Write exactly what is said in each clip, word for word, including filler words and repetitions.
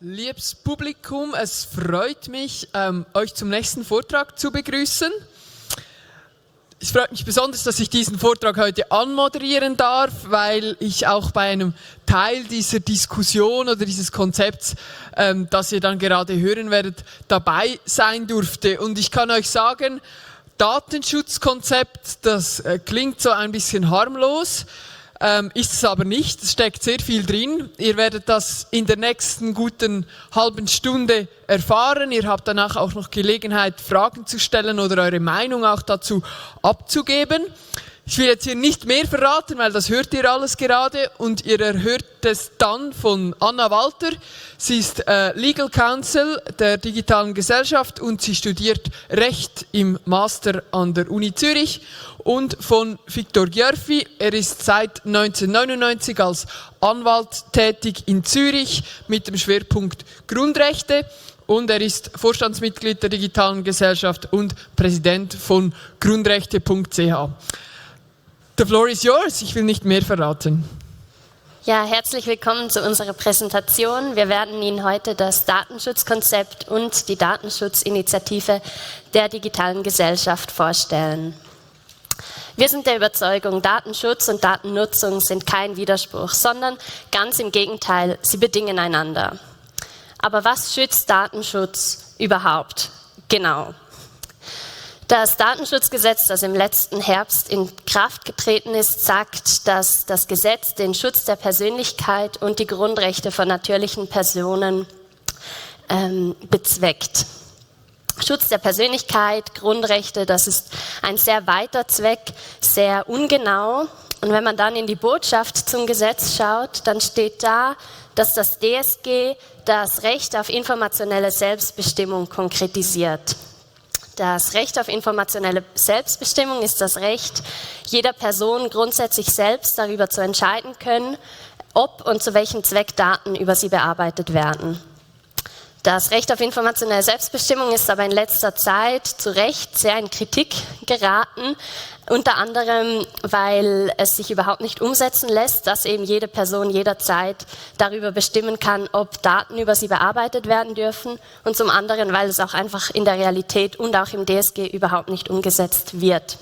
Liebes Publikum, es freut mich, ähm, euch zum nächsten Vortrag zu begrüßen. Es freut mich besonders, dass ich diesen Vortrag heute anmoderieren darf, weil ich auch bei einem Teil dieser Diskussion oder dieses Konzepts, ähm, das ihr dann gerade hören werdet, dabei sein durfte. Und ich kann euch sagen, Datenschutzkonzept, das äh, klingt so ein bisschen harmlos. Ähm, ist es aber nicht, es steckt sehr viel drin. Ihr werdet das in der nächsten guten halben Stunde erfahren. Ihr habt danach auch noch Gelegenheit, Fragen zu stellen oder eure Meinung auch dazu abzugeben. Ich will jetzt hier nicht mehr verraten, weil das hört ihr alles gerade und ihr hört es dann von Anna Walter. Sie ist äh, Legal Counsel der Digitalen Gesellschaft und sie studiert Recht im Master an der Uni Zürich. Und von Viktor Gjörfi, er ist seit neunzehnhundertneunundneunzig als Anwalt tätig in Zürich mit dem Schwerpunkt Grundrechte. Und er ist Vorstandsmitglied der Digitalen Gesellschaft und Präsident von grundrechte punkt c h. The floor is yours, ich will nicht mehr verraten. Ja, herzlich willkommen zu unserer Präsentation. Wir werden Ihnen heute das Datenschutzkonzept und die Datenschutzinitiative der Digitalen Gesellschaft vorstellen. Wir sind der Überzeugung, Datenschutz und Datennutzung sind kein Widerspruch, sondern ganz im Gegenteil, sie bedingen einander. Aber was schützt Datenschutz überhaupt genau? Das Datenschutzgesetz, das im letzten Herbst in Kraft getreten ist, sagt, dass das Gesetz den Schutz der Persönlichkeit und die Grundrechte von natürlichen Personen ähm, bezweckt. Schutz der Persönlichkeit, Grundrechte, das ist ein sehr weiter Zweck, sehr ungenau. Und wenn man dann in die Botschaft zum Gesetz schaut, dann steht da, dass das D S G das Recht auf informationelle Selbstbestimmung konkretisiert. Das Recht auf informationelle Selbstbestimmung ist das Recht jeder Person grundsätzlich selbst darüber zu entscheiden können, ob und zu welchem Zweck Daten über sie bearbeitet werden. Das Recht auf informationelle Selbstbestimmung ist aber in letzter Zeit zu Recht sehr in Kritik geraten, unter anderem, weil es sich überhaupt nicht umsetzen lässt, dass eben jede Person jederzeit darüber bestimmen kann, ob Daten über sie bearbeitet werden dürfen und zum anderen, weil es auch einfach in der Realität und auch im D S G überhaupt nicht umgesetzt wird.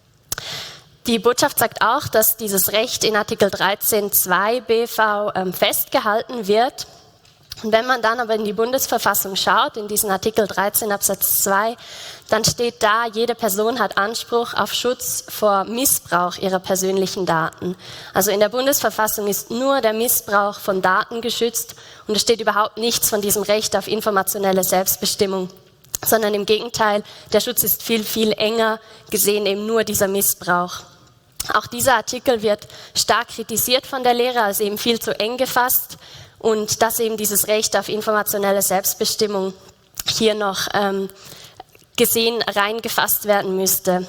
Die Botschaft sagt auch, dass dieses Recht in Artikel dreizehn Absatz zwei B V ähm, festgehalten wird. Und wenn man dann aber in die Bundesverfassung schaut, in diesen Artikel dreizehn Absatz zwei, dann steht da, jede Person hat Anspruch auf Schutz vor Missbrauch ihrer persönlichen Daten. Also in der Bundesverfassung ist nur der Missbrauch von Daten geschützt und es steht überhaupt nichts von diesem Recht auf informationelle Selbstbestimmung, sondern im Gegenteil, der Schutz ist viel, viel enger, gesehen eben nur dieser Missbrauch. Auch dieser Artikel wird stark kritisiert von der Lehre, als eben viel zu eng gefasst. Und dass eben dieses Recht auf informationelle Selbstbestimmung hier noch ähm, gesehen reingefasst werden müsste.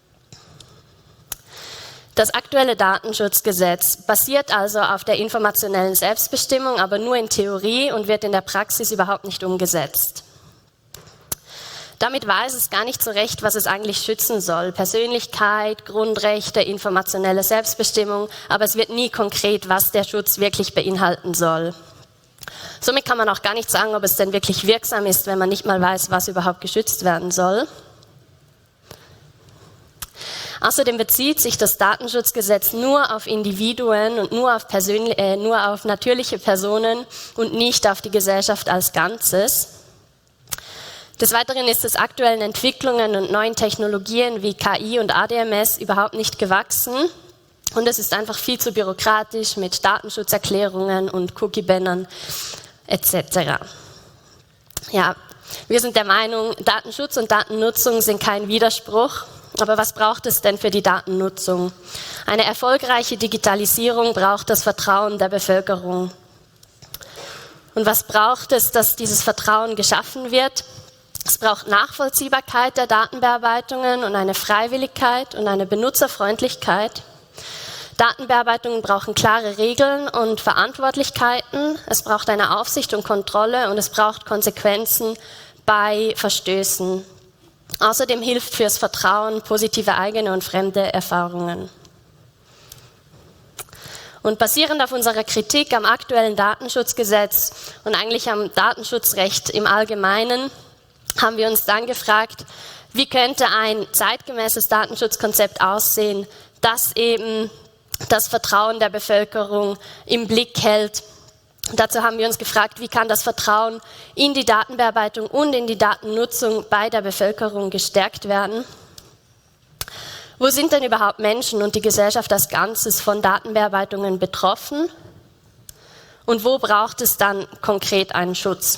Das aktuelle Datenschutzgesetz basiert also auf der informationellen Selbstbestimmung, aber nur in Theorie und wird in der Praxis überhaupt nicht umgesetzt. Damit weiß es gar nicht so recht, was es eigentlich schützen soll. Persönlichkeit, Grundrechte, informationelle Selbstbestimmung, aber es wird nie konkret, was der Schutz wirklich beinhalten soll. Somit kann man auch gar nicht sagen, ob es denn wirklich wirksam ist, wenn man nicht mal weiß, was überhaupt geschützt werden soll. Außerdem bezieht sich das Datenschutzgesetz nur auf Individuen und nur auf, persönli- äh, nur auf natürliche Personen und nicht auf die Gesellschaft als Ganzes. Des Weiteren ist es aktuellen Entwicklungen und neuen Technologien wie K I und A D M S überhaupt nicht gewachsen und es ist einfach viel zu bürokratisch mit Datenschutzerklärungen und Cookie-Bannern et cetera. Ja, wir sind der Meinung, Datenschutz und Datennutzung sind kein Widerspruch, aber was braucht es denn für die Datennutzung? Eine erfolgreiche Digitalisierung braucht das Vertrauen der Bevölkerung. Und was braucht es, dass dieses Vertrauen geschaffen wird? Es braucht Nachvollziehbarkeit der Datenbearbeitungen und eine Freiwilligkeit und eine Benutzerfreundlichkeit. Datenbearbeitungen brauchen klare Regeln und Verantwortlichkeiten. Es braucht eine Aufsicht und Kontrolle und es braucht Konsequenzen bei Verstößen. Außerdem hilft fürs Vertrauen positive eigene und fremde Erfahrungen. Und basierend auf unserer Kritik am aktuellen Datenschutzgesetz und eigentlich am Datenschutzrecht im Allgemeinen haben wir uns dann gefragt, wie könnte ein zeitgemäßes Datenschutzkonzept aussehen, das eben das Vertrauen der Bevölkerung im Blick hält. Dazu haben wir uns gefragt, wie kann das Vertrauen in die Datenbearbeitung und in die Datennutzung bei der Bevölkerung gestärkt werden? Wo sind denn überhaupt Menschen und die Gesellschaft als Ganzes von Datenbearbeitungen betroffen? Und wo braucht es dann konkret einen Schutz?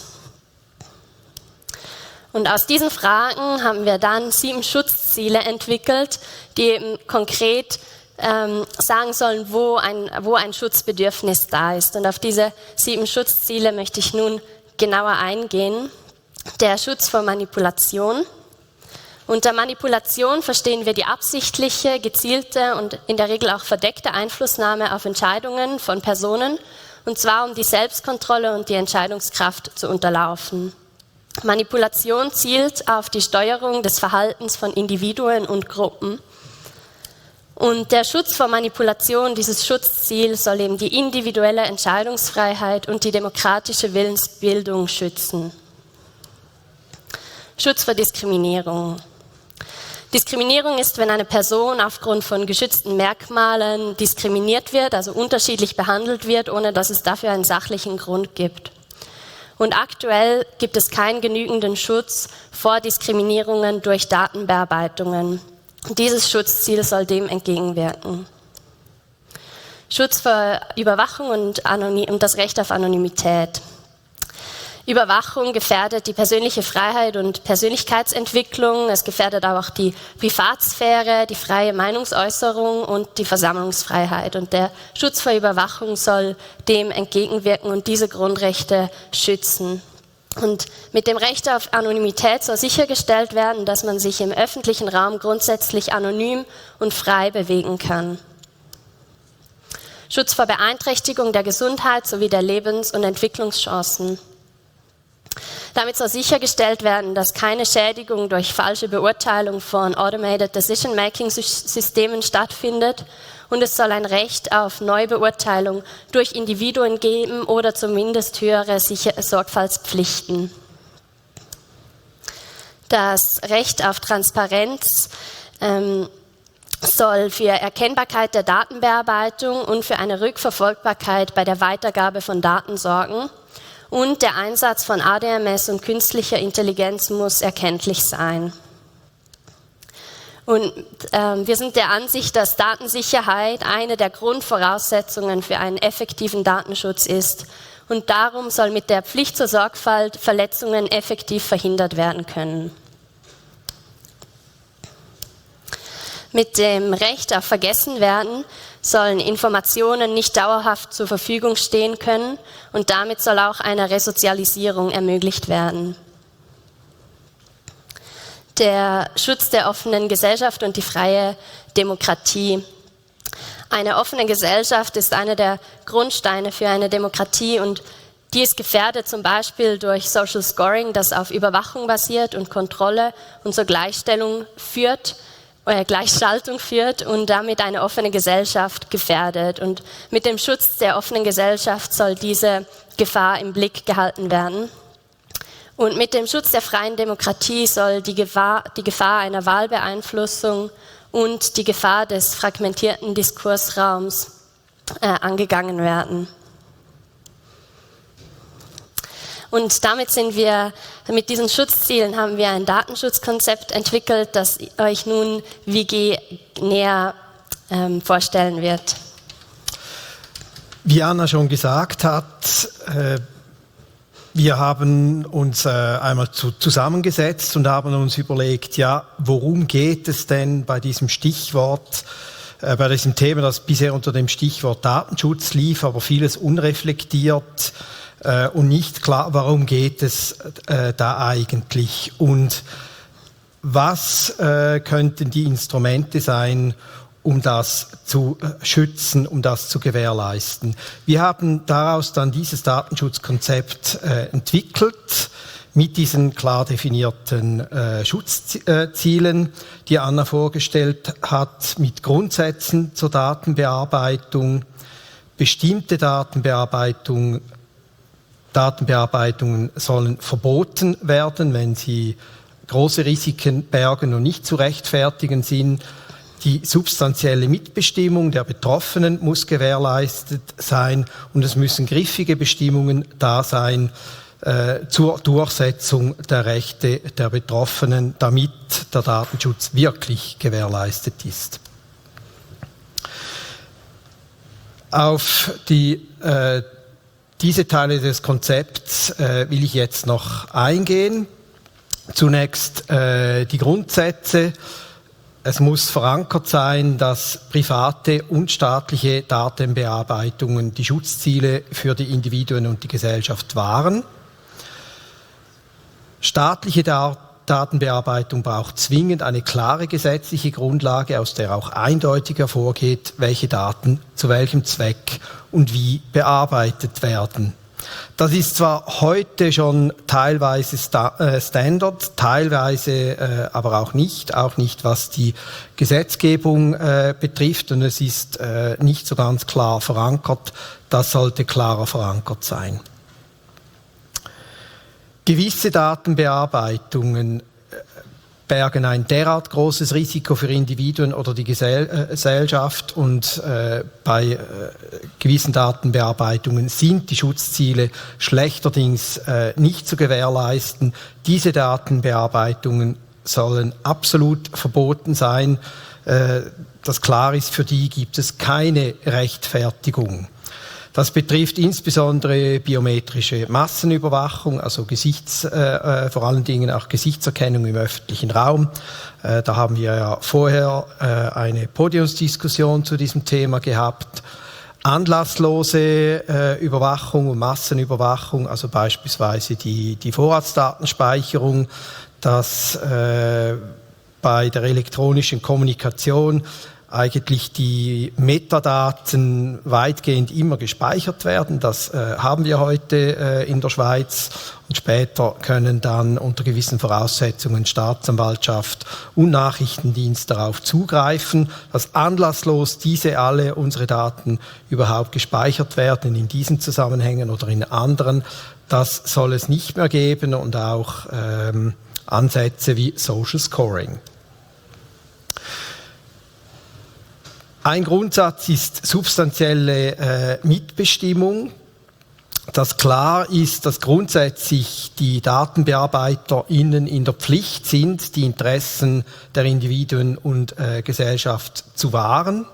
Und aus diesen Fragen haben wir dann sieben Schutzziele entwickelt, die eben konkret ähm, sagen sollen, wo ein, wo ein Schutzbedürfnis da ist. Und auf diese sieben Schutzziele möchte ich nun genauer eingehen. Der Schutz vor Manipulation. Unter Manipulation verstehen wir die absichtliche, gezielte und in der Regel auch verdeckte Einflussnahme auf Entscheidungen von Personen, und zwar um die Selbstkontrolle und die Entscheidungskraft zu unterlaufen. Manipulation zielt auf die Steuerung des Verhaltens von Individuen und Gruppen. Und der Schutz vor Manipulation, dieses Schutzziel, soll eben die individuelle Entscheidungsfreiheit und die demokratische Willensbildung schützen. Schutz vor Diskriminierung. Diskriminierung ist, wenn eine Person aufgrund von geschützten Merkmalen diskriminiert wird, also unterschiedlich behandelt wird, ohne dass es dafür einen sachlichen Grund gibt. Und aktuell gibt es keinen genügenden Schutz vor Diskriminierungen durch Datenbearbeitungen. Dieses Schutzziel soll dem entgegenwirken. Schutz vor Überwachung und, Anonym- und das Recht auf Anonymität. Überwachung gefährdet die persönliche Freiheit und Persönlichkeitsentwicklung. Es gefährdet auch die Privatsphäre, die freie Meinungsäußerung und die Versammlungsfreiheit. Und der Schutz vor Überwachung soll dem entgegenwirken und diese Grundrechte schützen. Und mit dem Recht auf Anonymität soll sichergestellt werden, dass man sich im öffentlichen Raum grundsätzlich anonym und frei bewegen kann. Schutz vor Beeinträchtigung der Gesundheit sowie der Lebens- und Entwicklungschancen. Damit soll sichergestellt werden, dass keine Schädigung durch falsche Beurteilung von Automated Decision-Making-Systemen stattfindet, und es soll ein Recht auf Neubeurteilung durch Individuen geben oder zumindest höhere Sicher- Sorgfaltspflichten. Das Recht auf Transparenz ähm, soll für Erkennbarkeit der Datenbearbeitung und für eine Rückverfolgbarkeit bei der Weitergabe von Daten sorgen. Und der Einsatz von A D M S und künstlicher Intelligenz muss erkenntlich sein. Und äh, wir sind der Ansicht, dass Datensicherheit eine der Grundvoraussetzungen für einen effektiven Datenschutz ist. Und darum soll mit der Pflicht zur Sorgfalt Verletzungen effektiv verhindert werden können. Mit dem Recht auf Vergessenwerden sollen Informationen nicht dauerhaft zur Verfügung stehen können, und damit soll auch eine Resozialisierung ermöglicht werden. Der Schutz der offenen Gesellschaft und die freie Demokratie. Eine offene Gesellschaft ist einer der Grundsteine für eine Demokratie, und die ist gefährdet zum Beispiel durch Social Scoring, das auf Überwachung basiert und Kontrolle und zur Gleichstellung führt, äh, Gleichschaltung führt und damit eine offene Gesellschaft gefährdet. Und mit dem Schutz der offenen Gesellschaft soll diese Gefahr im Blick gehalten werden. Und mit dem Schutz der freien Demokratie soll die Gefahr, die Gefahr einer Wahlbeeinflussung und die Gefahr des fragmentierten Diskursraums äh, angegangen werden. Und damit sind wir, mit diesen Schutzzielen haben wir ein Datenschutzkonzept entwickelt, das euch nun W G näher ähm, vorstellen wird. Wie Anna schon gesagt hat, äh, wir haben uns äh, einmal zu, zusammengesetzt und haben uns überlegt, ja, worum geht es denn bei diesem Stichwort, äh, bei diesem Thema, das bisher unter dem Stichwort Datenschutz lief, aber vieles unreflektiert äh, und nicht klar, warum geht es äh, da eigentlich und was äh, könnten die Instrumente sein, um das zu schützen, um das zu gewährleisten. Wir haben daraus dann dieses Datenschutzkonzept äh, entwickelt, mit diesen klar definierten äh, Schutzzielen, die Anna vorgestellt hat, mit Grundsätzen zur Datenbearbeitung, bestimmte Datenbearbeitung, Datenbearbeitungen sollen verboten werden, wenn sie große Risiken bergen und nicht zu rechtfertigen sind. Die substanzielle Mitbestimmung der Betroffenen muss gewährleistet sein und es müssen griffige Bestimmungen da sein äh, zur Durchsetzung der Rechte der Betroffenen, damit der Datenschutz wirklich gewährleistet ist. Auf die, äh, diese Teile des Konzepts äh, will ich jetzt noch eingehen. Zunächst äh, die Grundsätze. Es muss verankert sein, dass private und staatliche Datenbearbeitungen die Schutzziele für die Individuen und die Gesellschaft wahren. Staatliche Da- Datenbearbeitung braucht zwingend eine klare gesetzliche Grundlage, aus der auch eindeutig hervorgeht, welche Daten zu welchem Zweck und wie bearbeitet werden. Das ist zwar heute schon teilweise Sta- äh, Standard, teilweise äh, aber auch nicht, auch nicht was die Gesetzgebung äh, betrifft und es ist äh, nicht so ganz klar verankert, das sollte klarer verankert sein. Gewisse Datenbearbeitungen bergen ein derart großes Risiko für Individuen oder die Gesellschaft und äh, bei äh, gewissen Datenbearbeitungen sind die Schutzziele schlechterdings äh, nicht zu gewährleisten. Diese Datenbearbeitungen sollen absolut verboten sein. Äh, das klar ist, für die gibt es keine Rechtfertigung. Das betrifft insbesondere biometrische Massenüberwachung, also Gesichts, äh, vor allen Dingen auch Gesichtserkennung im öffentlichen Raum. Äh, da haben wir ja vorher äh, eine Podiumsdiskussion zu diesem Thema gehabt. Anlasslose äh, Überwachung und Massenüberwachung, also beispielsweise die, die Vorratsdatenspeicherung, dass äh, bei der elektronischen Kommunikation eigentlich die Metadaten weitgehend immer gespeichert werden. Das äh, haben wir heute äh, in der Schweiz und später können dann unter gewissen Voraussetzungen Staatsanwaltschaft und Nachrichtendienst darauf zugreifen, dass anlasslos diese alle unsere Daten überhaupt gespeichert werden in diesen Zusammenhängen oder in anderen. Das soll es nicht mehr geben und auch ähm, Ansätze wie Social Scoring. Ein Grundsatz ist substanzielle äh, Mitbestimmung, dass klar ist, dass grundsätzlich die DatenbearbeiterInnen in der Pflicht sind, die Interessen der Individuen und äh, Gesellschaft zu wahren.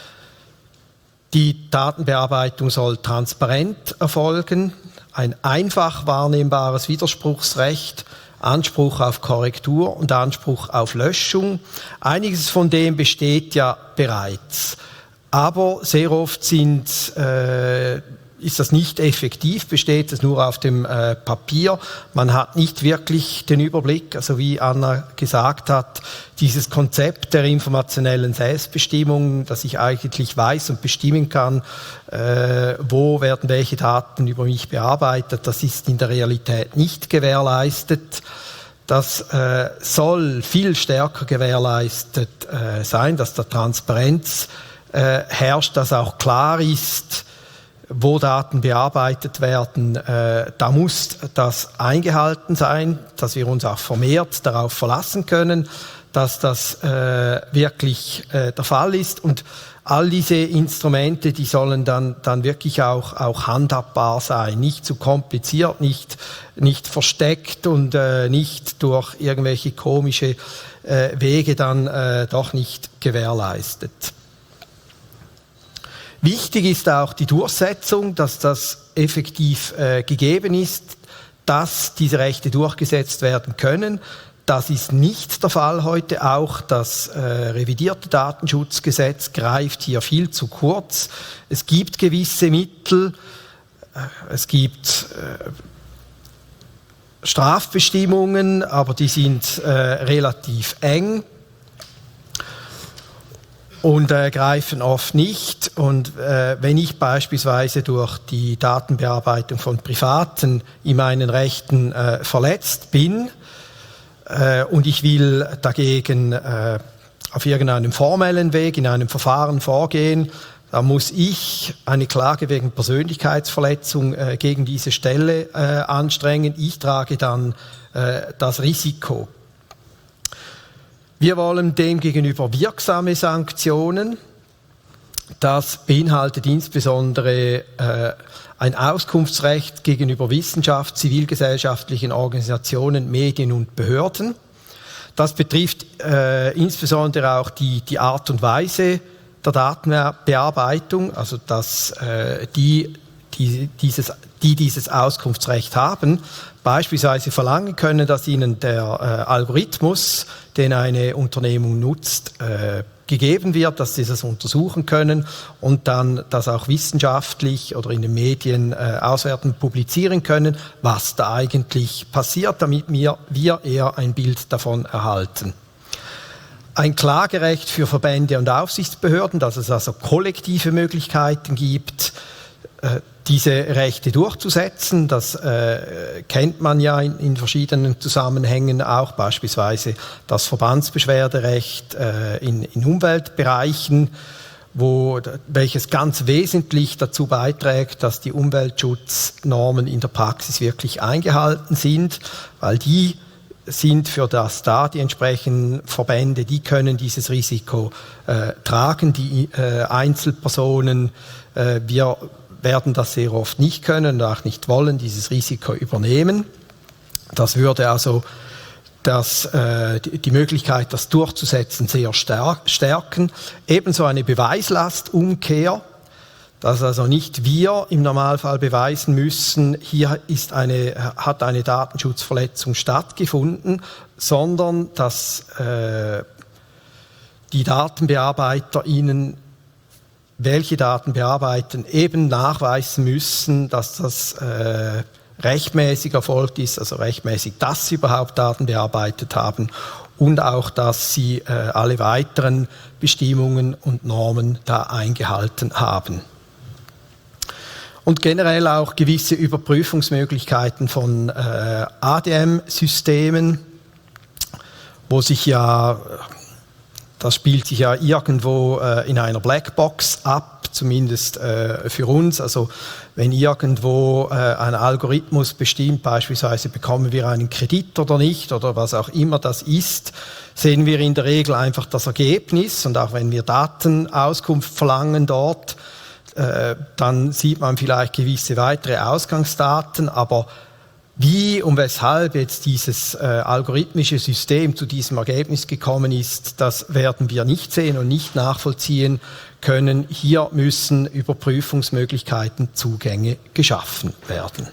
Die Datenbearbeitung soll transparent erfolgen, ein einfach wahrnehmbares Widerspruchsrecht, Anspruch auf Korrektur und Anspruch auf Löschung. Einiges von dem besteht ja bereits, aber sehr oft sind, äh, ist das nicht effektiv, besteht es nur auf dem äh, Papier. Man hat nicht wirklich den Überblick, also wie Anna gesagt hat, dieses Konzept der informationellen Selbstbestimmung, dass ich eigentlich weiß und bestimmen kann, äh, wo werden welche Daten über mich bearbeitet, das ist in der Realität nicht gewährleistet. Das äh, soll viel stärker gewährleistet äh, sein, dass da Transparenz äh, herrscht, dass auch klar ist, wo Daten bearbeitet werden, äh, da muss das eingehalten sein, dass wir uns auch vermehrt darauf verlassen können, dass das äh, wirklich äh, der Fall ist. Und all diese Instrumente, die sollen dann, dann wirklich auch, auch handhabbar sein, nicht zu kompliziert, nicht, nicht versteckt und äh, nicht durch irgendwelche komische äh, Wege dann äh, doch nicht gewährleistet. Wichtig ist auch die Durchsetzung, dass das effektiv äh, gegeben ist, dass diese Rechte durchgesetzt werden können. Das ist nicht der Fall heute. Auch das äh, revidierte Datenschutzgesetz greift hier viel zu kurz. Es gibt gewisse Mittel, äh, es gibt äh, Strafbestimmungen, aber die sind äh, relativ eng und äh, greifen oft nicht. Und äh, wenn ich beispielsweise durch die Datenbearbeitung von Privaten in meinen Rechten äh, verletzt bin äh, und ich will dagegen äh, auf irgendeinem formellen Weg in einem Verfahren vorgehen, Da muss ich eine Klage wegen Persönlichkeitsverletzung äh, gegen diese Stelle äh, anstrengen. Ich trage dann äh, das Risiko. Wir wollen demgegenüber wirksame Sanktionen. Das beinhaltet insbesondere äh, ein Auskunftsrecht gegenüber Wissenschaft, zivilgesellschaftlichen Organisationen, Medien und Behörden. Das betrifft äh, insbesondere auch die, die Art und Weise der Datenbearbeitung, also dass äh, die, die, dieses, die dieses Auskunftsrecht haben, beispielsweise verlangen können, dass ihnen der äh, Algorithmus, den eine Unternehmung nutzt, äh, gegeben wird, dass sie das untersuchen können und dann das auch wissenschaftlich oder in den Medien äh, auswerten, publizieren können, was da eigentlich passiert, damit wir, wir eher ein Bild davon erhalten. Ein Klagerecht für Verbände und Aufsichtsbehörden, dass es also kollektive Möglichkeiten gibt, äh, diese Rechte durchzusetzen. Das äh, kennt man ja in, in verschiedenen Zusammenhängen auch, beispielsweise das Verbandsbeschwerderecht äh, in, in Umweltbereichen, wo, welches ganz wesentlich dazu beiträgt, dass die Umweltschutznormen in der Praxis wirklich eingehalten sind, weil die sind für das da, die entsprechenden Verbände, die können dieses Risiko äh, tragen, die äh, Einzelpersonen, äh, wir werden das sehr oft nicht können und auch nicht wollen, dieses Risiko übernehmen. Das würde also das, äh, die Möglichkeit, das durchzusetzen, sehr stärken. Ebenso eine Beweislastumkehr, dass also nicht wir im Normalfall beweisen müssen, hier ist eine, hat eine Datenschutzverletzung stattgefunden, sondern dass äh, die Datenbearbeiter Ihnen, welche Daten bearbeiten, eben nachweisen müssen, dass das äh, rechtmäßig erfolgt ist, also rechtmäßig, dass sie überhaupt Daten bearbeitet haben und auch, dass sie äh, alle weiteren Bestimmungen und Normen da eingehalten haben. Und generell auch gewisse Überprüfungsmöglichkeiten von äh, A D M-Systemen, wo sich ja, das spielt sich ja irgendwo äh, in einer Blackbox ab, zumindest äh, für uns. Also wenn irgendwo äh, ein Algorithmus bestimmt, beispielsweise bekommen wir einen Kredit oder nicht oder was auch immer das ist, sehen wir in der Regel einfach das Ergebnis. Und auch wenn wir Datenauskunft verlangen dort, äh, dann sieht man vielleicht gewisse weitere Ausgangsdaten, aber wie und weshalb jetzt dieses äh, algorithmische System zu diesem Ergebnis gekommen ist, das werden wir nicht sehen und nicht nachvollziehen können. Hier müssen Überprüfungsmöglichkeiten, Zugänge geschaffen werden.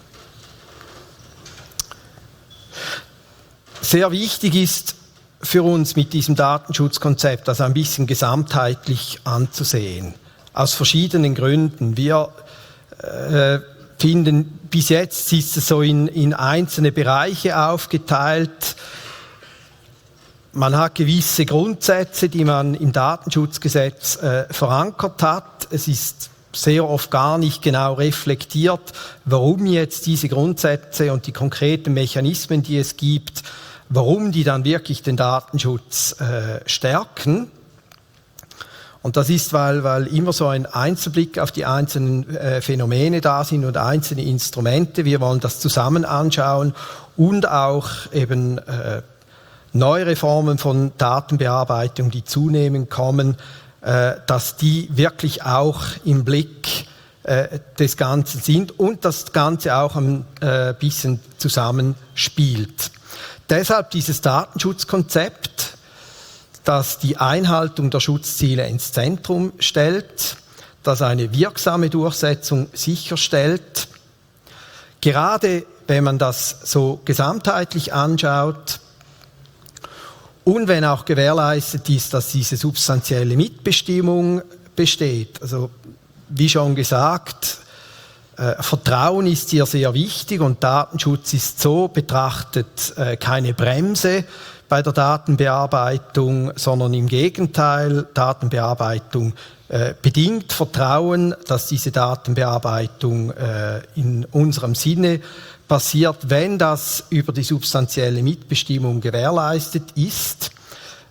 Sehr wichtig ist für uns mit diesem Datenschutzkonzept, das ein bisschen gesamtheitlich anzusehen. Aus verschiedenen Gründen. Wir äh, finden, bis jetzt ist es so in, in einzelne Bereiche aufgeteilt. Man hat gewisse Grundsätze, die man im Datenschutzgesetz äh, verankert hat. Es ist sehr oft gar nicht genau reflektiert, warum jetzt diese Grundsätze und die konkreten Mechanismen, die es gibt, warum die dann wirklich den Datenschutz äh, stärken. Und das ist, weil, weil immer so ein Einzelblick auf die einzelnen äh, Phänomene da sind und einzelne Instrumente. Wir wollen das zusammen anschauen und auch eben äh, neuere Formen von Datenbearbeitung, die zunehmend kommen, äh, dass die wirklich auch im Blick äh, des Ganzen sind und das Ganze auch ein äh, bisschen zusammenspielt. Deshalb dieses Datenschutzkonzept, das die Einhaltung der Schutzziele ins Zentrum stellt, das eine wirksame Durchsetzung sicherstellt. Gerade wenn man das so gesamtheitlich anschaut und wenn auch gewährleistet ist, dass diese substanzielle Mitbestimmung besteht. Also wie schon gesagt, äh, Vertrauen ist hier sehr wichtig und Datenschutz ist so betrachtet äh, keine Bremse bei der Datenbearbeitung, sondern im Gegenteil, Datenbearbeitung äh, bedingt Vertrauen, dass diese Datenbearbeitung äh, in unserem Sinne passiert, wenn das über die substanzielle Mitbestimmung gewährleistet ist.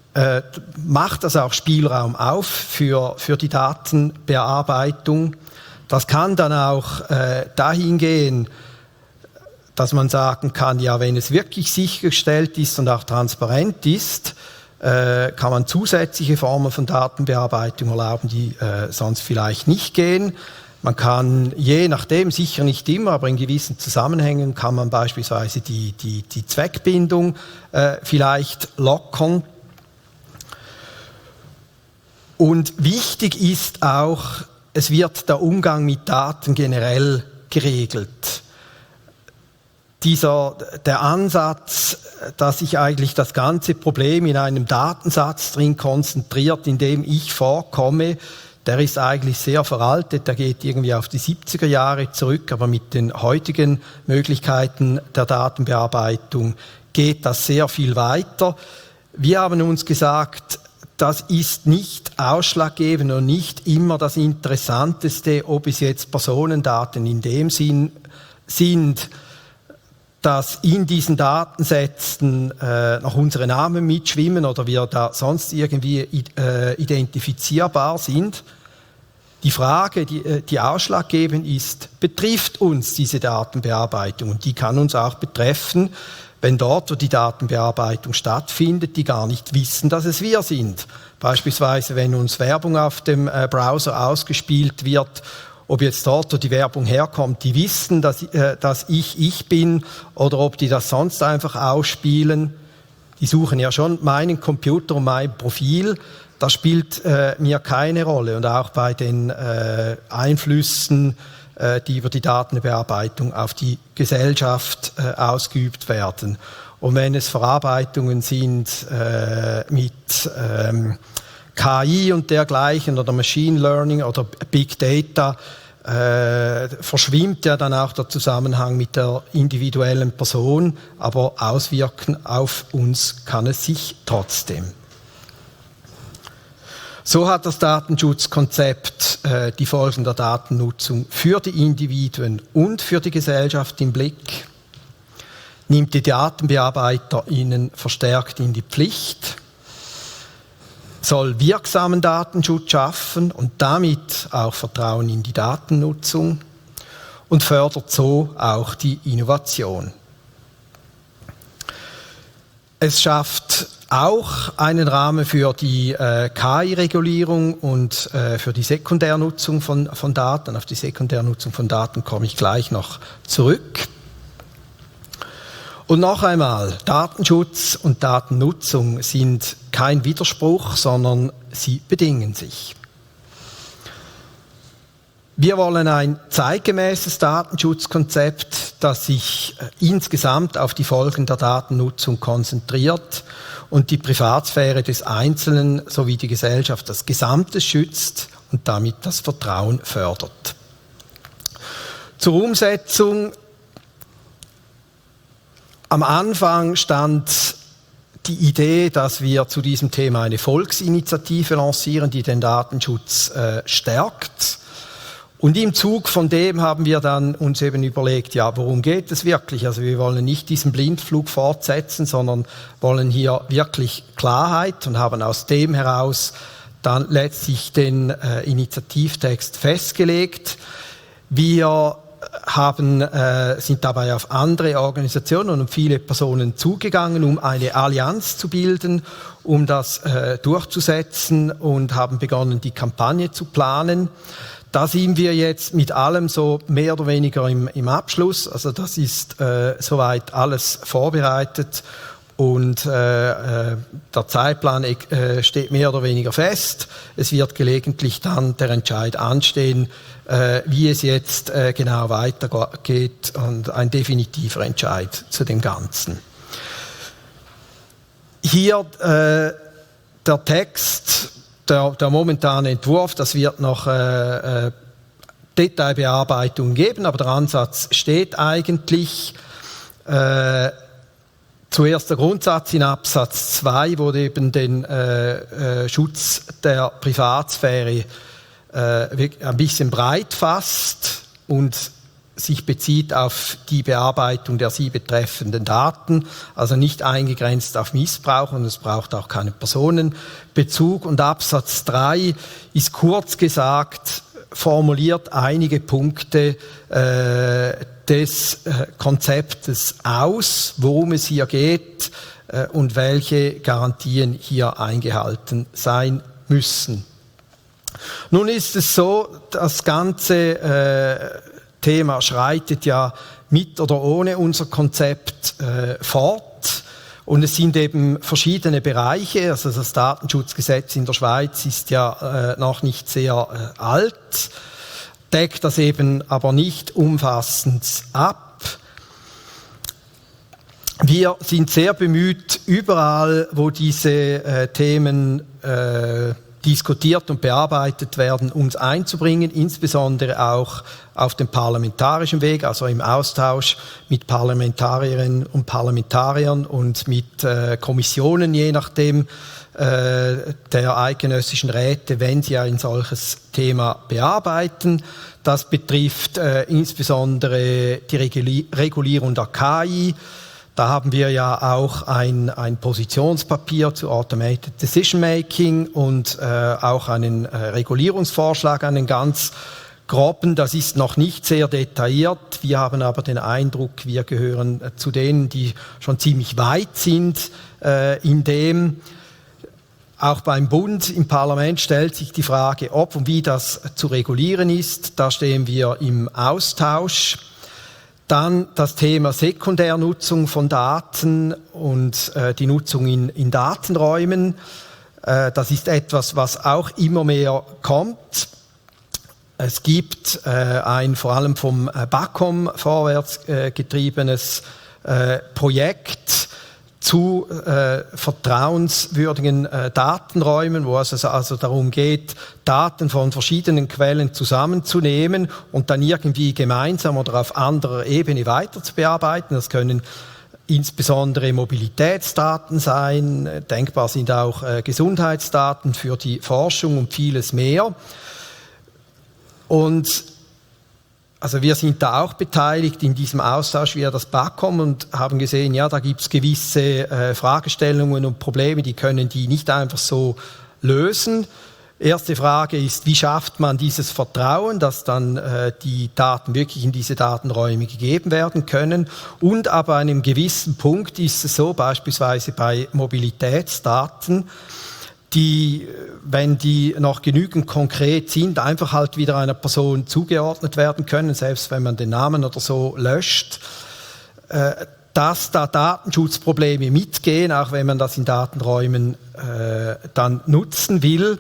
äh, macht das auch Spielraum auf für, für die Datenbearbeitung. Das kann dann auch äh, dahin gehen, dass man sagen kann, ja, wenn es wirklich sichergestellt ist und auch transparent ist, äh, kann man zusätzliche Formen von Datenbearbeitung erlauben, die äh, sonst vielleicht nicht gehen. Man kann je nachdem, sicher nicht immer, aber in gewissen Zusammenhängen kann man beispielsweise die, die, die Zweckbindung äh, vielleicht lockern. Und wichtig ist auch, es wird der Umgang mit Daten generell geregelt. Dieser, der Ansatz, dass sich eigentlich das ganze Problem in einem Datensatz drin konzentriert, in dem ich vorkomme, der ist eigentlich sehr veraltet, der geht irgendwie auf die siebziger Jahre zurück, aber mit den heutigen Möglichkeiten der Datenbearbeitung geht das sehr viel weiter. Wir haben uns gesagt, das ist nicht ausschlaggebend und nicht immer das Interessanteste, ob es jetzt Personendaten in dem Sinn sind, dass in diesen Datensätzen äh, noch unsere Namen mitschwimmen oder wir da sonst irgendwie äh, identifizierbar sind. Die Frage, die, die ausschlaggebend ist, betrifft uns diese Datenbearbeitung? Und die kann uns auch betreffen, wenn dort, wo die Datenbearbeitung stattfindet, die gar nicht wissen, dass es wir sind. Beispielsweise, wenn uns Werbung auf dem äh, Browser ausgespielt wird, ob jetzt dort, wo die Werbung herkommt, die wissen, dass, äh, dass ich ich bin oder ob die das sonst einfach ausspielen. Die suchen ja schon meinen Computer und mein Profil. Das spielt äh, mir keine Rolle. Und auch bei den äh, Einflüssen, äh, die über die Datenbearbeitung auf die Gesellschaft äh, ausgeübt werden. Und wenn es Verarbeitungen sind äh, mit ähm, K I und dergleichen oder Machine Learning oder Big Data, äh, verschwimmt ja dann auch der Zusammenhang mit der individuellen Person, aber auswirken auf uns kann es sich trotzdem. So hat das Datenschutzkonzept äh, die Folgen der Datennutzung für die Individuen und für die Gesellschaft im Blick, nimmt die DatenbearbeiterInnen verstärkt in die Pflicht, soll wirksamen Datenschutz schaffen und damit auch Vertrauen in die Datennutzung und fördert so auch die Innovation. Es schafft auch einen Rahmen für die äh, K I-Regulierung und äh, für die Sekundärnutzung von, von Daten. Auf die Sekundärnutzung von Daten komme ich gleich noch zurück. Und noch einmal, Datenschutz und Datennutzung sind kein Widerspruch, sondern sie bedingen sich. Wir wollen ein zeitgemäßes Datenschutzkonzept, das sich äh, insgesamt auf die Folgen der Datennutzung konzentriert und die Privatsphäre des Einzelnen sowie die Gesellschaft als Gesamtes schützt und damit das Vertrauen fördert. Zur Umsetzung. Am Anfang stand die Idee, dass wir zu diesem Thema eine Volksinitiative lancieren, die den Datenschutz äh, stärkt. Und im Zug von dem haben wir dann uns eben überlegt, ja, worum geht es wirklich? Also wir wollen nicht diesen Blindflug fortsetzen, sondern wollen hier wirklich Klarheit und haben aus dem heraus dann letztlich den äh, Initiativtext festgelegt. Wir haben, äh, sind dabei auf andere Organisationen und viele Personen zugegangen, um eine Allianz zu bilden, um das äh, durchzusetzen und haben begonnen, die Kampagne zu planen. Da sind wir jetzt mit allem so mehr oder weniger im, im Abschluss. Also das ist äh, soweit alles vorbereitet und äh, äh, der Zeitplan äh, steht mehr oder weniger fest. Es wird gelegentlich dann der Entscheid anstehen, äh, wie es jetzt äh, genau weitergeht und ein definitiver Entscheid zu dem Ganzen. Hier äh, der Text. Der, der momentane Entwurf, das wird noch äh, äh, Detailbearbeitungen geben, aber der Ansatz steht eigentlich. Äh, zuerst der Grundsatz in Absatz zwei, wo eben den äh, äh, Schutz der Privatsphäre äh, ein bisschen breit fasst und sich bezieht auf die Bearbeitung der sie betreffenden Daten, also nicht eingegrenzt auf Missbrauch und es braucht auch keinen Personenbezug. Und Absatz drei ist kurz gesagt, formuliert einige Punkte äh, des äh, Konzeptes aus, worum es hier geht äh, und welche Garantien hier eingehalten sein müssen. Nun ist es so, das ganze äh, Thema schreitet ja mit oder ohne unser Konzept äh, fort. Und es sind eben verschiedene Bereiche, also das Datenschutzgesetz in der Schweiz ist ja äh, noch nicht sehr äh, alt, deckt das eben aber nicht umfassend ab. Wir sind sehr bemüht, überall, wo diese äh, Themen äh, diskutiert und bearbeitet werden, uns einzubringen, insbesondere auch auf dem parlamentarischen Weg, also im Austausch mit Parlamentarierinnen und Parlamentariern und mit äh, Kommissionen, je nachdem, äh, der eidgenössischen Räte, wenn sie ein solches Thema bearbeiten. Das betrifft äh, insbesondere die Reguli- Regulierung der K I. Da haben wir ja auch ein, ein Positionspapier zu Automated Decision Making und äh, auch einen äh, Regulierungsvorschlag, einen ganz groben. Das ist noch nicht sehr detailliert. Wir haben aber den Eindruck, wir gehören äh, zu denen, die schon ziemlich weit sind, äh, in dem auch beim Bund, im Parlament stellt sich die Frage, ob und wie das zu regulieren ist. Da stehen wir im Austausch. Dann das Thema Sekundärnutzung von Daten und äh, die Nutzung in, in Datenräumen. Äh, das ist etwas, was auch immer mehr kommt. Es gibt äh, ein vor allem vom äh, BAKOM vorwärts äh, getriebenes äh, Projekt zu äh, vertrauenswürdigen äh, Datenräumen, wo es also, also darum geht, Daten von verschiedenen Quellen zusammenzunehmen und dann irgendwie gemeinsam oder auf anderer Ebene weiter zu bearbeiten. Das können insbesondere Mobilitätsdaten sein, denkbar sind auch äh, Gesundheitsdaten für die Forschung und vieles mehr. Und also wir sind da auch beteiligt in diesem Austausch via das BAKOM und haben gesehen, ja, da gibt es gewisse äh, Fragestellungen und Probleme, die können die nicht einfach so lösen. Erste Frage ist, wie schafft man dieses Vertrauen, dass dann äh, die Daten wirklich in diese Datenräume gegeben werden können. Und aber an einem gewissen Punkt ist es so, beispielsweise bei Mobilitätsdaten, die, wenn die noch genügend konkret sind, einfach halt wieder einer Person zugeordnet werden können, selbst wenn man den Namen oder so löscht, äh, dass da Datenschutzprobleme mitgehen, auch wenn man das in Datenräumen äh, dann nutzen will.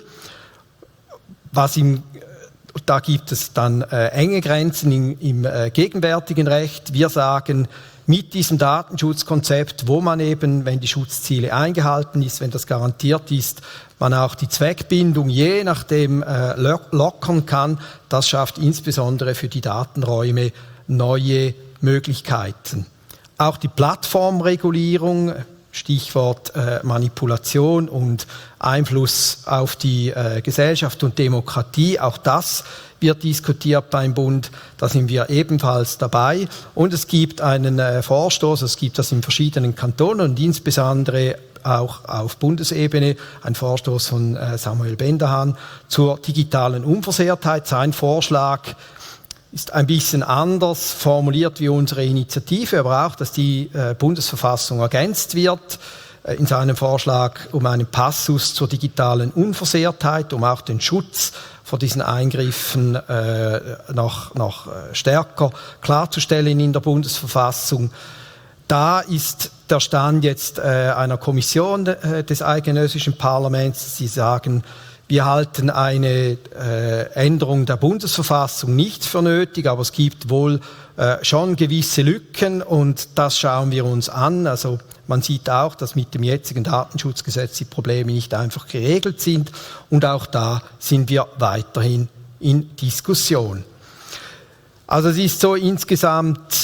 Was im, da gibt es dann äh, enge Grenzen im, im äh, gegenwärtigen Recht. Wir sagen, mit diesem Datenschutzkonzept, wo man eben, wenn die Schutzziele eingehalten ist, wenn das garantiert ist, man auch die Zweckbindung je nachdem äh, lockern kann, das schafft insbesondere für die Datenräume neue Möglichkeiten. Auch die Plattformregulierung, Stichwort äh, Manipulation und Einfluss auf die äh, Gesellschaft und Demokratie, auch das wird diskutiert beim Bund, da sind wir ebenfalls dabei. Und es gibt einen äh, Vorstoß, es gibt das in verschiedenen Kantonen und insbesondere auch auf Bundesebene, ein Vorstoß von äh, Samuel Bendahan zur digitalen Unversehrtheit. Sein Vorschlag ist ein bisschen anders formuliert wie unsere Initiative, aber auch, dass die äh, Bundesverfassung ergänzt wird äh, in seinem Vorschlag um einen Passus zur digitalen Unversehrtheit, um auch den Schutz vor diesen Eingriffen äh, noch, noch stärker klarzustellen in der Bundesverfassung. Da ist der Stand jetzt äh, einer Kommission äh, des eidgenössischen Parlaments. Sie sagen, wir halten eine äh, Änderung der Bundesverfassung nicht für nötig, aber es gibt wohl äh, schon gewisse Lücken und das schauen wir uns an. Also man sieht auch, dass mit dem jetzigen Datenschutzgesetz die Probleme nicht einfach geregelt sind und auch da sind wir weiterhin in Diskussion. Also es ist so insgesamt,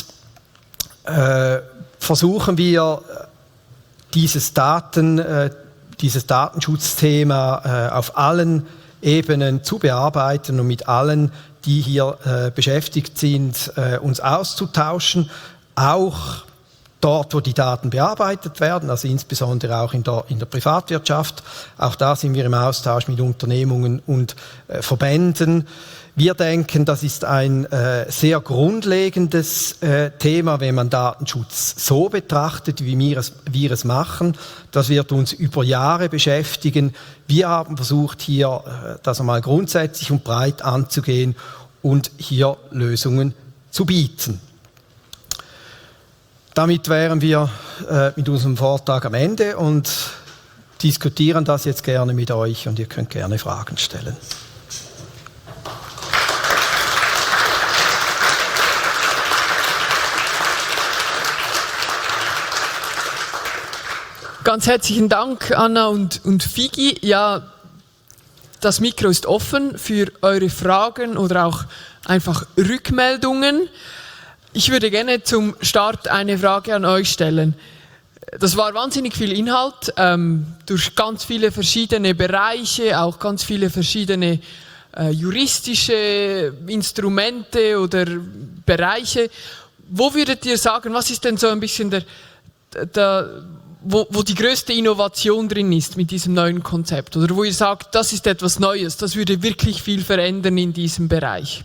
äh, versuchen wir dieses Daten, äh, dieses Datenschutzthema äh, auf allen Ebenen zu bearbeiten und mit allen, die hier äh, beschäftigt sind, äh, uns auszutauschen, auch dort, wo die Daten bearbeitet werden, also insbesondere auch in der, in der Privatwirtschaft. Auch da sind wir im Austausch mit Unternehmungen und äh, Verbänden. Wir denken, das ist ein äh, sehr grundlegendes äh, Thema, wenn man Datenschutz so betrachtet, wie wir es, wir es machen. Das wird uns über Jahre beschäftigen. Wir haben versucht, hier äh, das einmal grundsätzlich und breit anzugehen und hier Lösungen zu bieten. Damit wären wir äh, mit unserem Vortrag am Ende und diskutieren das jetzt gerne mit euch und ihr könnt gerne Fragen stellen. Ganz herzlichen Dank, Anna und, und Figi. Ja, das Mikro ist offen für eure Fragen oder auch einfach Rückmeldungen. Ich würde gerne zum Start eine Frage an euch stellen. Das war wahnsinnig viel Inhalt, ähm, durch ganz viele verschiedene Bereiche, auch ganz viele verschiedene äh, juristische Instrumente oder Bereiche. Wo würdet ihr sagen, was ist denn so ein bisschen der, der wo, wo die größte Innovation drin ist mit diesem neuen Konzept? Oder wo ihr sagt, das ist etwas Neues, das würde wirklich viel verändern in diesem Bereich?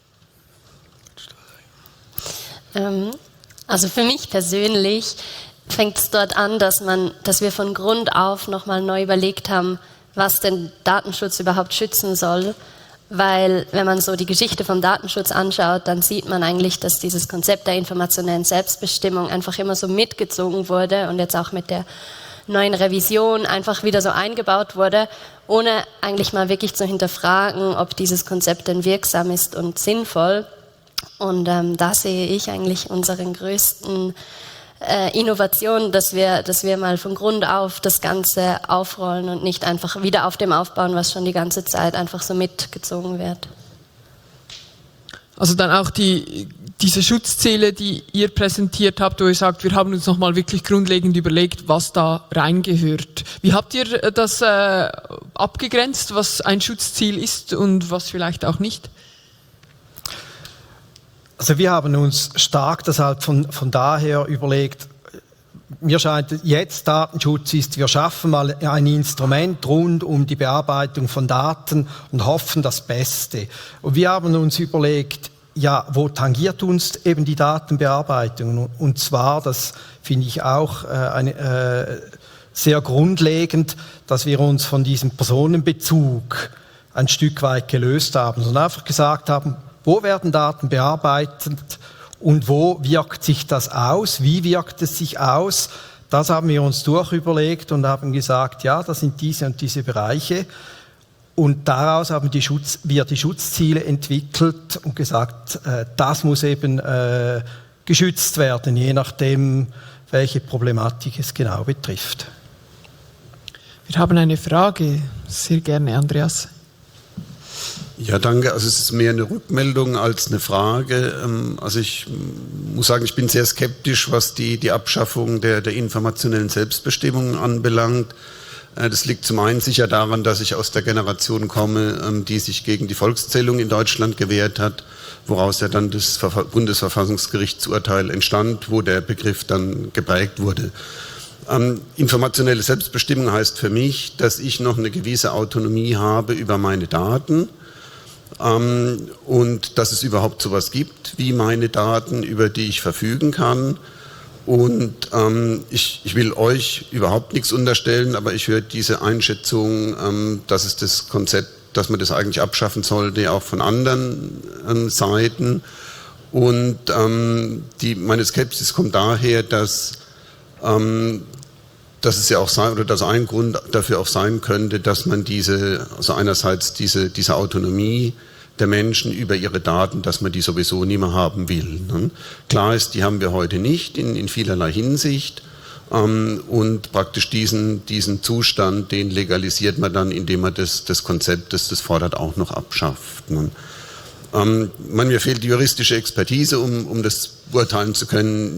Also für mich persönlich fängt es dort an, dass man, dass wir von Grund auf nochmal neu überlegt haben, was denn Datenschutz überhaupt schützen soll. Weil wenn man so die Geschichte vom Datenschutz anschaut, dann sieht man eigentlich, dass dieses Konzept der informationellen Selbstbestimmung einfach immer so mitgezogen wurde und jetzt auch mit der neuen Revision einfach wieder so eingebaut wurde, ohne eigentlich mal wirklich zu hinterfragen, ob dieses Konzept denn wirksam ist und sinnvoll. Und ähm, da sehe ich eigentlich unseren größten äh, Innovation, dass wir, dass wir mal von Grund auf das Ganze aufrollen und nicht einfach wieder auf dem aufbauen, was schon die ganze Zeit einfach so mitgezogen wird. Also dann auch die, diese Schutzziele, die ihr präsentiert habt, wo ihr sagt, wir haben uns nochmal wirklich grundlegend überlegt, was da reingehört. Wie habt ihr das äh, abgegrenzt, was ein Schutzziel ist und was vielleicht auch nicht? Also wir haben uns stark deshalb von, von daher überlegt, mir scheint jetzt Datenschutz ist, wir schaffen mal ein Instrument rund um die Bearbeitung von Daten und hoffen das Beste. Und wir haben uns überlegt, ja, wo tangiert uns eben die Datenbearbeitung? Und zwar, das finde ich auch äh, eine, äh, sehr grundlegend, dass wir uns von diesem Personenbezug ein Stück weit gelöst haben und einfach gesagt haben, wo werden Daten bearbeitet und wo wirkt sich das aus? Wie wirkt es sich aus? Das haben wir uns durchüberlegt und haben gesagt, ja, das sind diese und diese Bereiche. Und daraus haben die Schutz, wir die Schutzziele entwickelt und gesagt, äh, das muss eben äh, geschützt werden, je nachdem, welche Problematik es genau betrifft. Wir haben eine Frage. Sehr gerne, Andreas. Ja, danke. Also es ist mehr eine Rückmeldung als eine Frage. Also ich muss sagen, ich bin sehr skeptisch, was die, die Abschaffung der, der informationellen Selbstbestimmung anbelangt. Das liegt zum einen sicher daran, dass ich aus der Generation komme, die sich gegen die Volkszählung in Deutschland gewehrt hat, woraus ja dann das Bundesverfassungsgerichtsurteil entstand, wo der Begriff dann geprägt wurde. Ähm, informationelle Selbstbestimmung heißt für mich, dass ich noch eine gewisse Autonomie habe über meine Daten. Ähm, und dass es überhaupt sowas gibt wie meine Daten, über die ich verfügen kann. Und ähm, ich, ich will euch überhaupt nichts unterstellen, aber ich höre diese Einschätzung, ähm, dass es das Konzept, dass man das eigentlich abschaffen sollte, auch von anderen ähm, Seiten. Und ähm, die, meine Skepsis kommt daher, dass, ähm, dass es ja auch sein, oder dass ein Grund dafür auch sein könnte, dass man diese, also einerseits diese, diese Autonomie der Menschen über ihre Daten, dass man die sowieso nicht mehr haben will. Ne? Klar ist, die haben wir heute nicht in, in vielerlei Hinsicht. Ähm, und praktisch diesen, diesen Zustand, den legalisiert man dann, indem man das, das Konzept, das das fordert, auch noch abschafft. Ne? Ähm, man, mir fehlt die juristische Expertise, um, um das beurteilen zu können,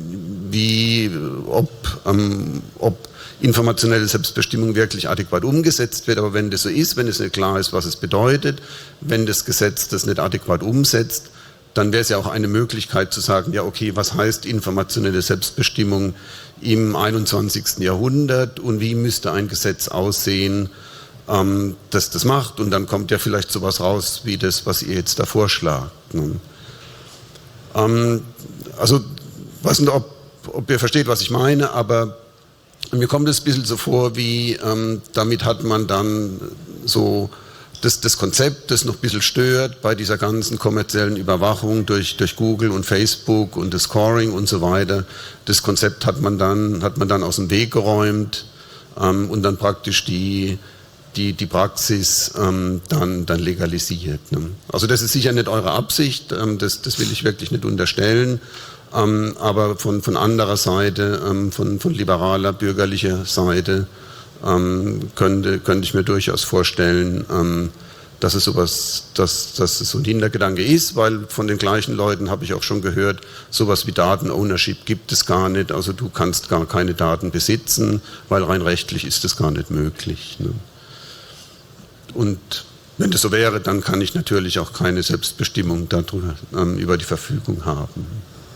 wie, ob, ähm, ob informationelle Selbstbestimmung wirklich adäquat umgesetzt wird. Aber wenn das so ist, wenn es nicht klar ist, was es bedeutet, wenn das Gesetz das nicht adäquat umsetzt, dann wäre es ja auch eine Möglichkeit zu sagen, ja okay, was heißt informationelle Selbstbestimmung im einundzwanzigsten Jahrhundert und wie müsste ein Gesetz aussehen, ähm, das das macht, und dann kommt ja vielleicht sowas raus wie das, was ihr jetzt da vorschlagt. Ne? Ähm, also, ich weiß nicht, ob, ob ihr versteht, was ich meine, aber mir kommt es ein bisschen so vor, wie ähm, damit hat man dann so das, das Konzept, das noch ein bisschen stört bei dieser ganzen kommerziellen Überwachung durch, durch Google und Facebook und das Scoring und so weiter. Das Konzept hat man dann, hat man dann aus dem Weg geräumt ähm, und dann praktisch die, die, die Praxis ähm, dann, dann legalisiert. Ne? Also das ist sicher nicht eure Absicht, ähm, das, das will ich wirklich nicht unterstellen. Ähm, aber von, von anderer Seite, ähm, von, von liberaler, bürgerlicher Seite, ähm, könnte, könnte ich mir durchaus vorstellen, ähm, dass es sowas, dass, dass es so ein Hintergedanke ist, weil von den gleichen Leuten habe ich auch schon gehört, sowas wie Daten-Ownership gibt es gar nicht, also du kannst gar keine Daten besitzen, weil rein rechtlich ist das gar nicht möglich. Ne? Und wenn das so wäre, dann kann ich natürlich auch keine Selbstbestimmung darüber, ähm, über die Verfügung haben.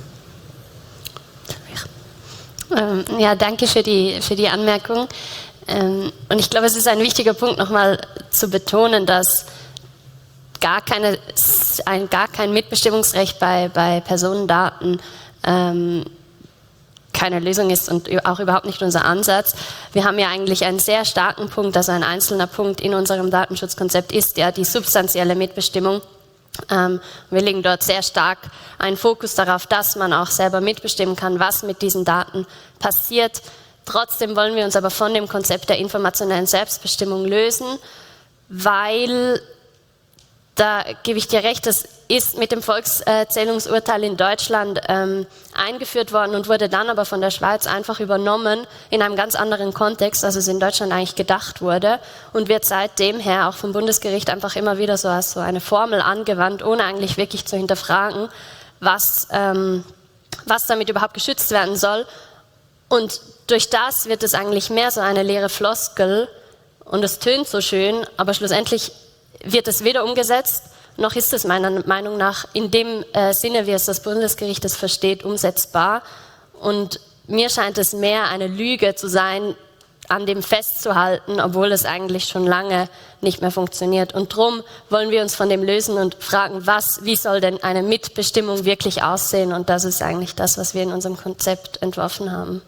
Ja, danke für die, für die Anmerkung. Und ich glaube, es ist ein wichtiger Punkt, nochmal zu betonen, dass gar, keine, ein, gar kein Mitbestimmungsrecht bei, bei Personendaten ähm, keine Lösung ist und auch überhaupt nicht unser Ansatz. Wir haben ja eigentlich einen sehr starken Punkt, also ein einzelner Punkt in unserem Datenschutzkonzept ist ja die substanzielle Mitbestimmung. Ähm, wir legen dort sehr stark einen Fokus darauf, dass man auch selber mitbestimmen kann, was mit diesen Daten passiert. Trotzdem wollen wir uns aber von dem Konzept der informationellen Selbstbestimmung lösen, weil, da gebe ich dir recht, das ist mit dem Volkszählungsurteil in Deutschland ähm, eingeführt worden und wurde dann aber von der Schweiz einfach übernommen in einem ganz anderen Kontext, als es in Deutschland eigentlich gedacht wurde, und wird seitdem her auch vom Bundesgericht einfach immer wieder so als so eine Formel angewandt, ohne eigentlich wirklich zu hinterfragen, was, ähm, was damit überhaupt geschützt werden soll. Und durch das wird es eigentlich mehr so eine leere Floskel und es tönt so schön, aber schlussendlich wird es weder umgesetzt, noch ist es meiner Meinung nach in dem äh, Sinne, wie es das Bundesgericht es versteht, umsetzbar. Und mir scheint es mehr eine Lüge zu sein, an dem festzuhalten, obwohl es eigentlich schon lange nicht mehr funktioniert. Und darum wollen wir uns von dem lösen und fragen, was, wie soll denn eine Mitbestimmung wirklich aussehen? Und das ist eigentlich das, was wir in unserem Konzept entworfen haben.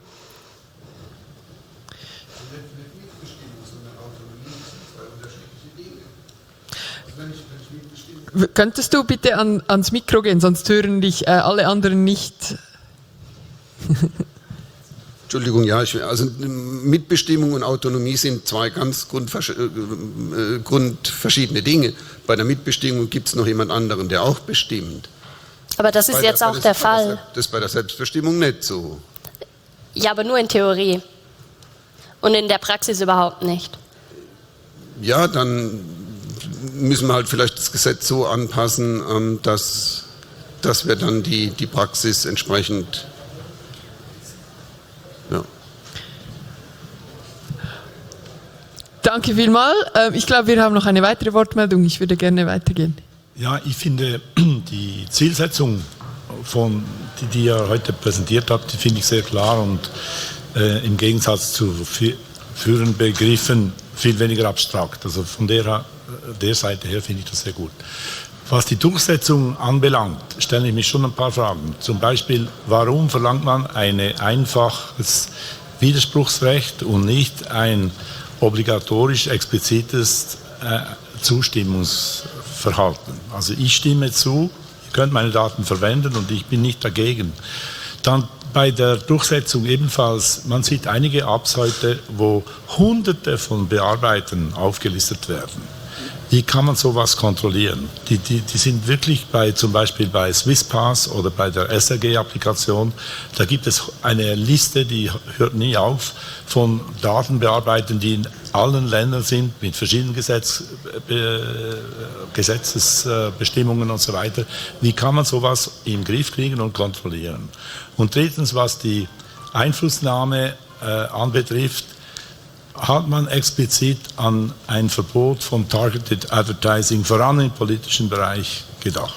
Könntest du bitte an, ans Mikro gehen, sonst hören dich äh, alle anderen nicht. Entschuldigung, ja, ich, also Mitbestimmung und Autonomie sind zwei ganz grundvers äh, grundverschiedene Dinge. Bei der Mitbestimmung gibt es noch jemand anderen, der auch bestimmt. Aber das ist bei jetzt der, auch das, der Fall. Der, das ist bei der Selbstbestimmung nicht so. Ja, aber nur in Theorie. Und in der Praxis überhaupt nicht. Ja, dann müssen wir halt vielleicht das Gesetz so anpassen, dass, dass wir dann die, die Praxis entsprechend. Ja. Danke vielmals. Ich glaube, wir haben noch eine weitere Wortmeldung. Ich würde gerne weitergehen. Ja, ich finde die Zielsetzung, von, die, die ihr heute präsentiert habt, die finde ich sehr klar und äh, im Gegensatz zu früheren Begriffen viel weniger abstrakt. Also von der, der Seite her finde ich das sehr gut. Was die Durchsetzung anbelangt, stelle ich mich schon ein paar Fragen. Zum Beispiel, warum verlangt man ein einfaches Widerspruchsrecht und nicht ein obligatorisch explizites äh, Zustimmungsverhalten? Also ich stimme zu, ihr könnt meine Daten verwenden und ich bin nicht dagegen. Dann bei der Durchsetzung ebenfalls, man sieht einige Apps heute, wo Hunderte von Bearbeitern aufgelistet werden. Wie kann man sowas kontrollieren? Die, die, die sind wirklich bei, zum Beispiel bei Swisspass oder bei der S R G-Applikation, da gibt es eine Liste, die hört nie auf, von Datenbearbeitern, die in allen Ländern sind, mit verschiedenen Gesetz, äh, Gesetzesbestimmungen und so weiter. Wie kann man sowas im Griff kriegen und kontrollieren? Und drittens, was die Einflussnahme äh, anbetrifft, hat man explizit an ein Verbot von Targeted Advertising, vor allem im politischen Bereich, gedacht?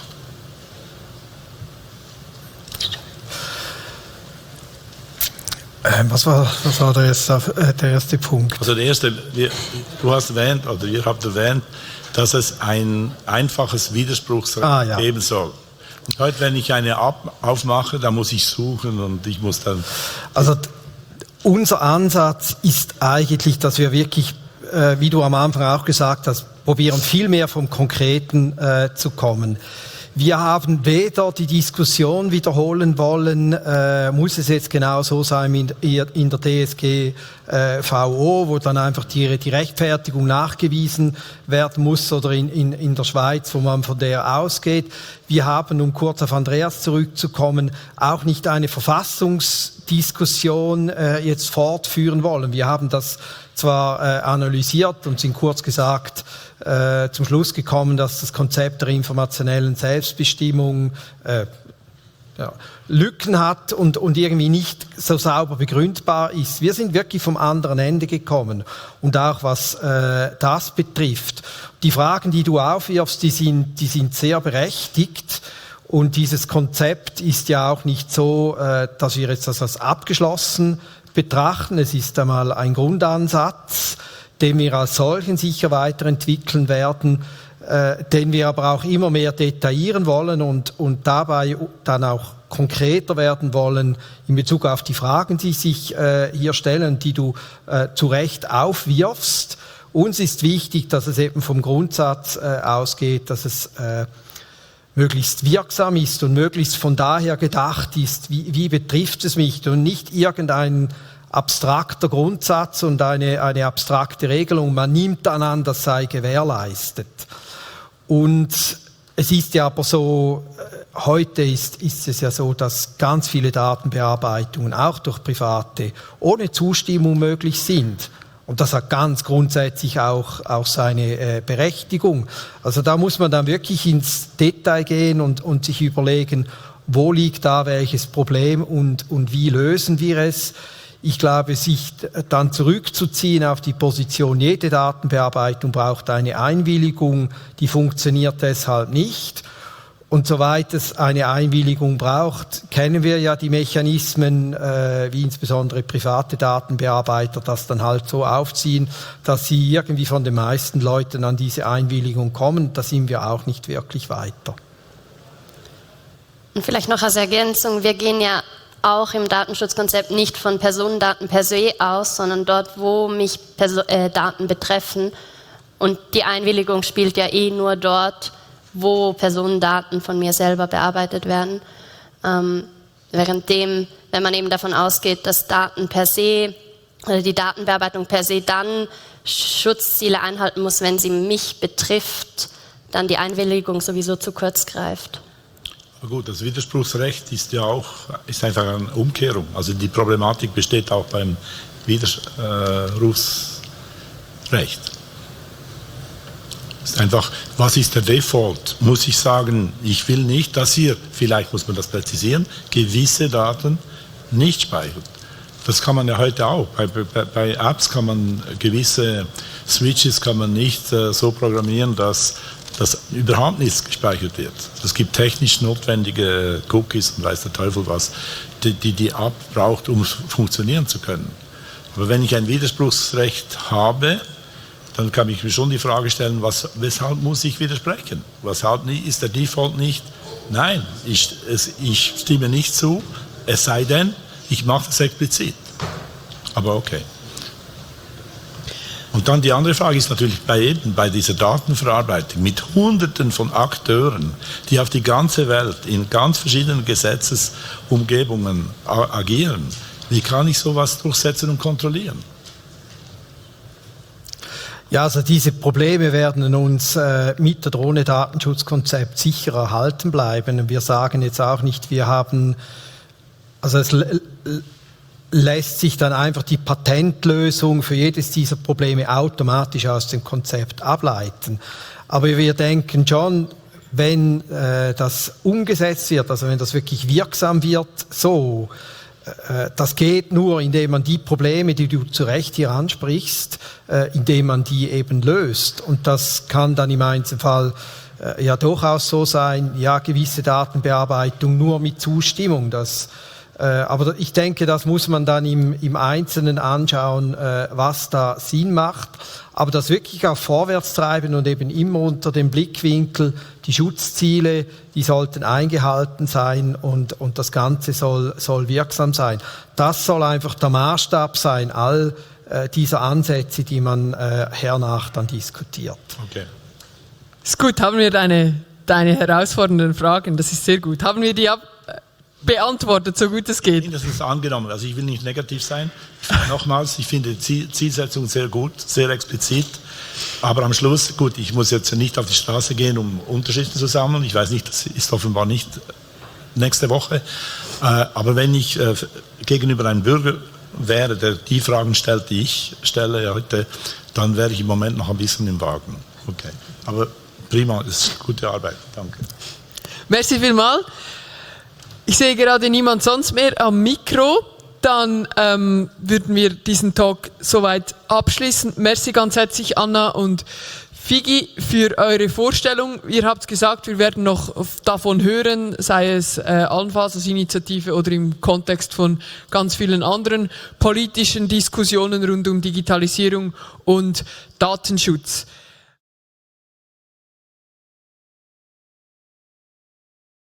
Ähm, was war, was war der, erste, äh, der erste Punkt? Also der erste, wir, du hast erwähnt, oder ihr habt erwähnt, dass es ein einfaches Widerspruchsrecht ah, ja. geben soll. Und heute, wenn ich eine App aufmache, dann muss ich suchen und ich muss dann... Also unser Ansatz ist eigentlich, dass wir wirklich, äh, wie du am Anfang auch gesagt hast, probieren viel mehr vom Konkreten äh, zu kommen. Wir haben weder die Diskussion wiederholen wollen, äh, muss es jetzt genau so sein in, in der D S G äh, V O, wo dann einfach die, die Rechtfertigung nachgewiesen werden muss, oder in, in, in der Schweiz, wo man von der ausgeht. Wir haben, um kurz auf Andreas zurückzukommen, auch nicht eine Verfassungsdiskussion äh, jetzt fortführen wollen. Wir haben das zwar äh, analysiert und sind kurz gesagt äh, zum Schluss gekommen, dass das Konzept der informationellen Selbstbestimmung äh, ja, Lücken hat und, und irgendwie nicht so sauber begründbar ist. Wir sind wirklich vom anderen Ende gekommen, und auch was äh, das betrifft. Die Fragen, die du aufwirfst, die sind, die sind sehr berechtigt, und dieses Konzept ist ja auch nicht so, äh, dass wir jetzt das als abgeschlossen betrachten. Es ist einmal ein Grundansatz, den wir als solchen sicher weiterentwickeln werden, äh, den wir aber auch immer mehr detaillieren wollen und, und dabei dann auch konkreter werden wollen in Bezug auf die Fragen, die sich äh, hier stellen, die du äh, zu Recht aufwirfst. Uns ist wichtig, dass es eben vom Grundsatz äh, ausgeht, dass es äh, möglichst wirksam ist und möglichst von daher gedacht ist, wie, wie betrifft es mich, und nicht irgendein abstrakter Grundsatz und eine, eine abstrakte Regelung. Man nimmt dann an, das sei gewährleistet. Und es ist ja aber so, heute ist, ist es ja so, dass ganz viele Datenbearbeitungen auch durch Private ohne Zustimmung möglich sind. Und das hat ganz grundsätzlich auch, auch seine äh, Berechtigung. Also da muss man dann wirklich ins Detail gehen und, und sich überlegen, wo liegt da welches Problem und, und wie lösen wir es. Ich glaube, sich dann zurückzuziehen auf die Position, jede Datenbearbeitung braucht eine Einwilligung, die funktioniert deshalb nicht. Und soweit es eine Einwilligung braucht, kennen wir ja die Mechanismen, äh, wie insbesondere private Datenbearbeiter das dann halt so aufziehen, dass sie irgendwie von den meisten Leuten an diese Einwilligung kommen. Da sind wir auch nicht wirklich weiter. Und vielleicht noch als Ergänzung, wir gehen ja auch im Datenschutzkonzept nicht von Personendaten per se aus, sondern dort, wo mich Perso- äh, Daten betreffen. Und die Einwilligung spielt ja eh nur dort, wo Personendaten von mir selber bearbeitet werden. Ähm, währenddem, wenn man eben davon ausgeht, dass Daten per se, oder die Datenbearbeitung per se dann Schutzziele einhalten muss, wenn sie mich betrifft, dann die Einwilligung sowieso zu kurz greift. Aber gut, das Widerspruchsrecht ist ja auch ist einfach eine Umkehrung. Also die Problematik besteht auch beim Widerrufsrecht. Ist einfach, was ist der Default? Muss ich sagen, ich will nicht, dass ihr, vielleicht muss man das präzisieren, gewisse Daten nicht speichert. Das kann man ja heute auch. Bei, bei, bei Apps kann man gewisse Switches kann man nicht äh, so programmieren, dass das überhaupt nicht gespeichert wird. Es gibt technisch notwendige Cookies und weiß der Teufel was, die die, die App braucht, um funktionieren zu können. Aber wenn ich ein Widerspruchsrecht habe, dann kann ich mir schon die Frage stellen, was, weshalb muss ich widersprechen? Weshalb ist der Default nicht? Nein, ich, es, ich stimme nicht zu, es sei denn, ich mache das explizit. Aber okay. Und dann die andere Frage ist natürlich bei, eben, bei dieser Datenverarbeitung mit Hunderten von Akteuren, die auf die ganze Welt in ganz verschiedenen Gesetzesumgebungen agieren. Wie kann ich sowas durchsetzen und kontrollieren? Ja, also diese Probleme werden uns äh, mit der Drohne-Datenschutzkonzept sicher erhalten bleiben. Und wir sagen jetzt auch nicht, wir haben, also es l- l- lässt sich dann einfach die Patentlösung für jedes dieser Probleme automatisch aus dem Konzept ableiten. Aber wir denken schon, wenn äh, das umgesetzt wird, also wenn das wirklich wirksam wird, so, äh, das geht nur, indem man die Probleme, die du zu Recht hier ansprichst, äh, indem man die eben löst. Und das kann dann im Einzelfall äh, ja durchaus so sein, ja, gewisse Datenbearbeitung nur mit Zustimmung, das aber ich denke, das muss man dann im, im Einzelnen anschauen, was da Sinn macht. Aber das wirklich auch vorwärts treiben und eben immer unter dem Blickwinkel, die Schutzziele, die sollten eingehalten sein und, und das Ganze soll, soll wirksam sein. Das soll einfach der Maßstab sein, all äh, dieser Ansätze, die man äh, hernach dann diskutiert. Okay. Ist gut, haben wir deine, deine herausfordernden Fragen, das ist sehr gut. Haben wir die ab beantwortet, so gut es geht. Mindestens angenommen. Also ich will nicht negativ sein. Nochmals, ich finde die Zielsetzung sehr gut, sehr explizit. Aber am Schluss, gut, ich muss jetzt nicht auf die Straße gehen, um Unterschriften zu sammeln. Ich weiß nicht, das ist offenbar nicht nächste Woche. Aber wenn ich gegenüber einem Bürger wäre, der die Fragen stellt, die ich stelle heute, dann wäre ich im Moment noch ein bisschen im Wagen. Okay. Aber prima, das ist gute Arbeit. Danke. Merci vielmals. Ich sehe gerade niemand sonst mehr am Mikro. Dann ähm, würden wir diesen Talk soweit abschließen. Merci ganz herzlich, Anna und Figi, für eure Vorstellung. Ihr habt gesagt, wir werden noch davon hören, sei es äh, allenfalls als Initiative oder im Kontext von ganz vielen anderen politischen Diskussionen rund um Digitalisierung und Datenschutz.